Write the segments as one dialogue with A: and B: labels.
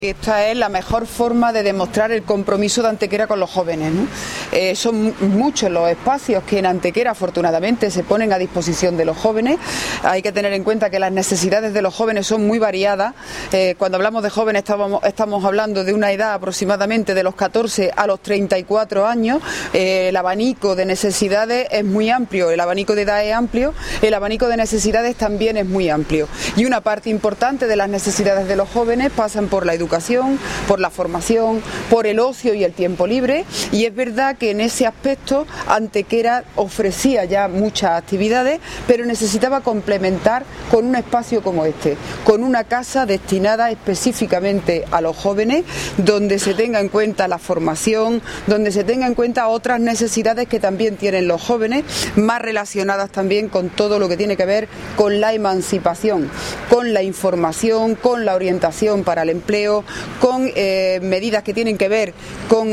A: Esta es la mejor forma de demostrar el compromiso de Antequera con los jóvenes, ¿no? Son muchos los espacios que en Antequera afortunadamente se ponen a disposición de los jóvenes. Hay que tener en cuenta que las necesidades de los jóvenes son muy variadas. Cuando hablamos de jóvenes estamos hablando de una edad aproximadamente de los 14 a los 34 años. El abanico de necesidades es muy amplio, el abanico de edad es amplio, el abanico de necesidades también es muy amplio. Y una parte importante de las necesidades de los jóvenes pasan por la educación, por la formación, por el ocio y el tiempo libre, y es verdad que en ese aspecto Antequera ofrecía ya muchas actividades, pero necesitaba complementar con un espacio como este, con una casa destinada específicamente a los jóvenes, donde se tenga en cuenta la formación, donde se tenga en cuenta otras necesidades que también tienen los jóvenes, más relacionadas también con todo lo que tiene que ver con la emancipación, con la información, con la orientación para el empleo, con medidas que tienen que ver con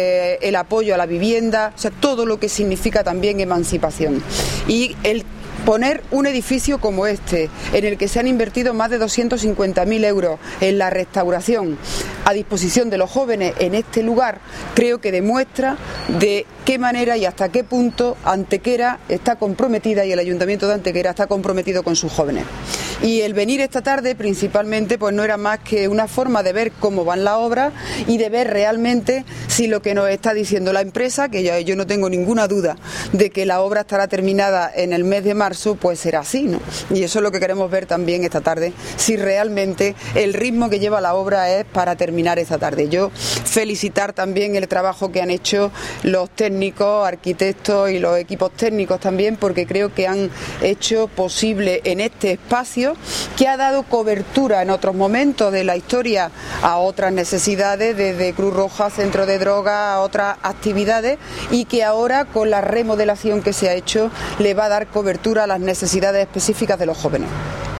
A: el apoyo a la vivienda, o sea, todo lo que significa también emancipación. Y el poner un edificio como este, en el que se han invertido más de 250.000 euros en la restauración a disposición de los jóvenes en este lugar, creo que demuestra de qué manera y hasta qué punto Antequera está comprometida y el Ayuntamiento de Antequera está comprometido con sus jóvenes. Y el venir esta tarde principalmente pues no era más que una forma de ver cómo van las obras y de ver realmente si lo que nos está diciendo la empresa, que yo no tengo ninguna duda de que la obra estará terminada en el mes de marzo, pues será así, ¿no? Y eso es lo que queremos ver también esta tarde, si realmente el ritmo que lleva la obra es para terminar esta tarde. Yo felicitar también el trabajo que han hecho los técnicos, arquitectos y los equipos técnicos también, porque creo que han hecho posible en este espacio, que ha dado cobertura en otros momentos de la historia a otras necesidades, desde Cruz Roja, Centro de Drogas, a otras actividades, y que ahora con la remodelación que se ha hecho le va a dar cobertura a las necesidades específicas de los jóvenes.